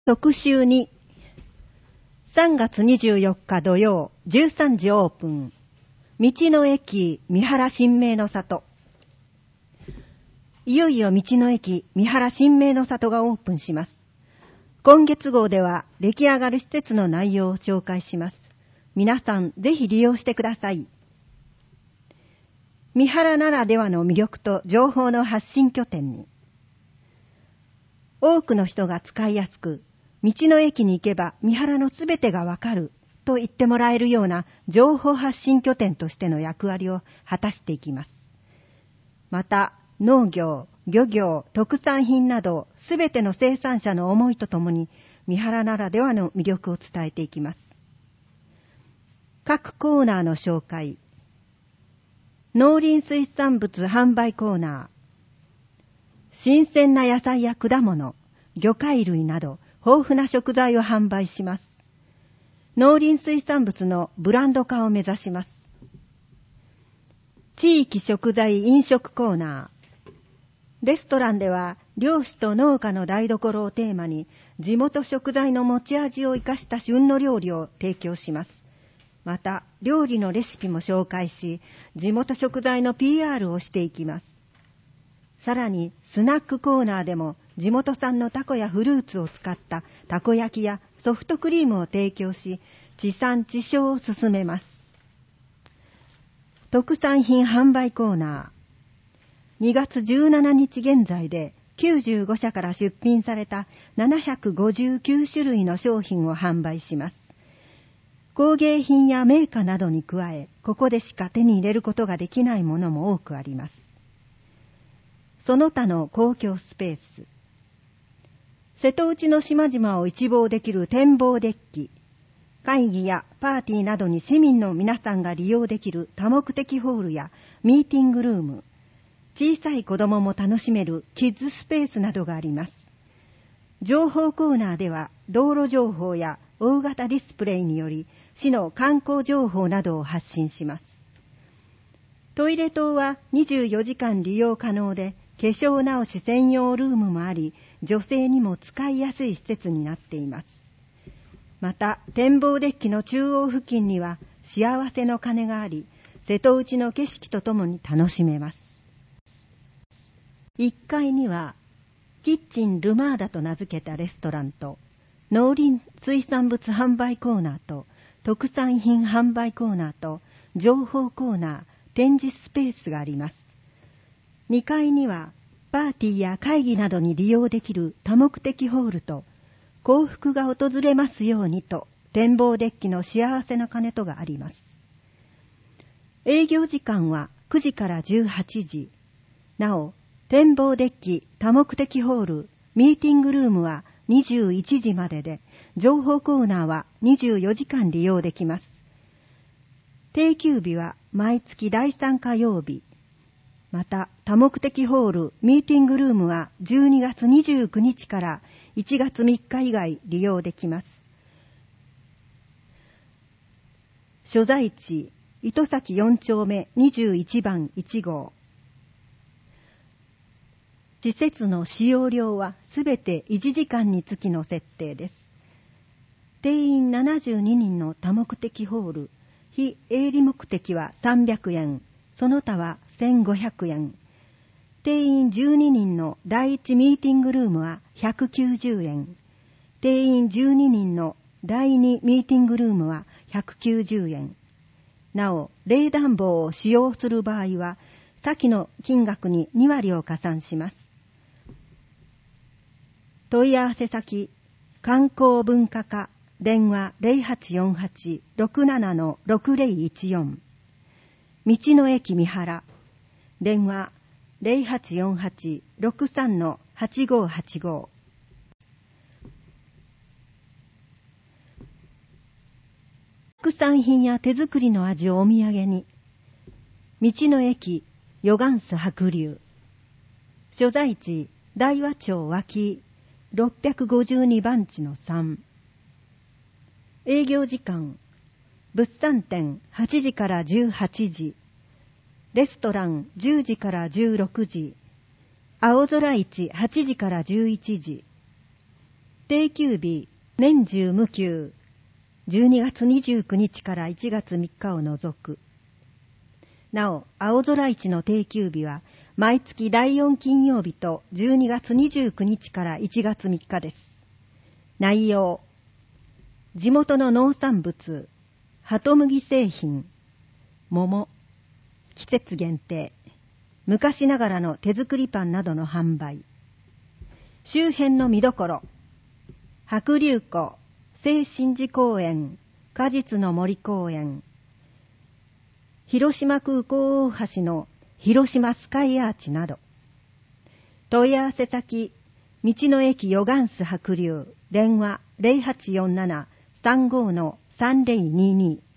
特集2、3月24日土曜13時オープン、道の駅三原新名の里。いよいよ道の駅三原新名の里がオープンします。今月号では出来上がる施設の内容を紹介します。皆さんぜひ利用してください。三原ならではの魅力と情報の発信拠点に。多くの人が使いやすく、道の駅に行けば三原のすべてがわかると言ってもらえるような情報発信拠点としての役割を果たしていきます。また、農業、漁業、特産品などすべての生産者の思いとともに三原ならではの魅力を伝えていきます。各コーナーの紹介。農林水産物販売コーナー。新鮮な野菜や果物、魚介類など豊富な食材を販売します。農林水産物のブランド化を目指します。地域食材飲食コーナー。レストランでは漁師と農家の台所をテーマに地元食材の持ち味を生かした旬の料理を提供します。また料理のレシピも紹介し、地元食材の PR をしていきます。さらにスナックコーナーでも地元産のタコやフルーツを使ったたこ焼きやソフトクリームを提供し、地産地消を進めます。特産品販売コーナー。2月17日現在で95社から出品された759種類の商品を販売します。工芸品や銘菓などに加え、ここでしか手に入れることができないものも多くあります。その他の公共スペース。瀬戸内の島々を一望できる展望デッキ。会議やパーティーなどに市民の皆さんが利用できる多目的ホールやミーティングルーム。小さい子供も楽しめるキッズスペースなどがあります。情報コーナーでは道路情報や大型ディスプレイにより市の観光情報などを発信します。トイレ棟は24時間利用可能で、化粧直し専用ルームもあり、女性にも使いやすい施設になっています。また、展望デッキの中央付近には幸せの鐘があり、瀬戸内の景色とともに楽しめます。1階には、キッチンルマーダと名付けたレストランと、農林水産物販売コーナーと、特産品販売コーナーと、情報コーナー、展示スペースがあります。2階にはパーティーや会議などに利用できる多目的ホールと、幸福が訪れますようにと展望デッキの幸せの鐘とがあります。営業時間は9時から18時。なお、展望デッキ、多目的ホール、ミーティングルームは21時までで、情報コーナーは24時間利用できます。定休日は毎月第3火曜日。また、多目的ホール、ミーティングルームは12月29日から1月3日以外利用できます。所在地、糸崎4丁目21番1号。施設の使用料はすべて1時間につきの設定です。定員72人の多目的ホール、非営利目的は300円、その他は1500円。定員12人の第1ミーティングルームは190円。定員12人の第2ミーティングルームは190円。なお、冷暖房を使用する場合は、先の金額に2割を加算します。問い合わせ先、観光文化課、電話 0848-67-6014。道の駅三原、電話 0848-63-8585。特産品や手作りの味をお土産に。道の駅ヨガンス白龍。所在地大和町脇652番地の3。営業時間、物産展8時から18時、レストラン10時から16時、青空市8時から11時、 定休日、年中無休、12月29日から1月3日を除く。なお、青空市の定休日は、毎月第4金曜日と12月29日から1月3日です。内容、地元の農産物、鳩麦製品、桃、季節限定、昔ながらの手作りパンなどの販売。周辺の見どころ、白龍湖、清心寺公園、果実の森公園、広島空港大橋の広島スカイアーチなど。問い合わせ先、道の駅ヨガンス白龍、電話 0847-35-3022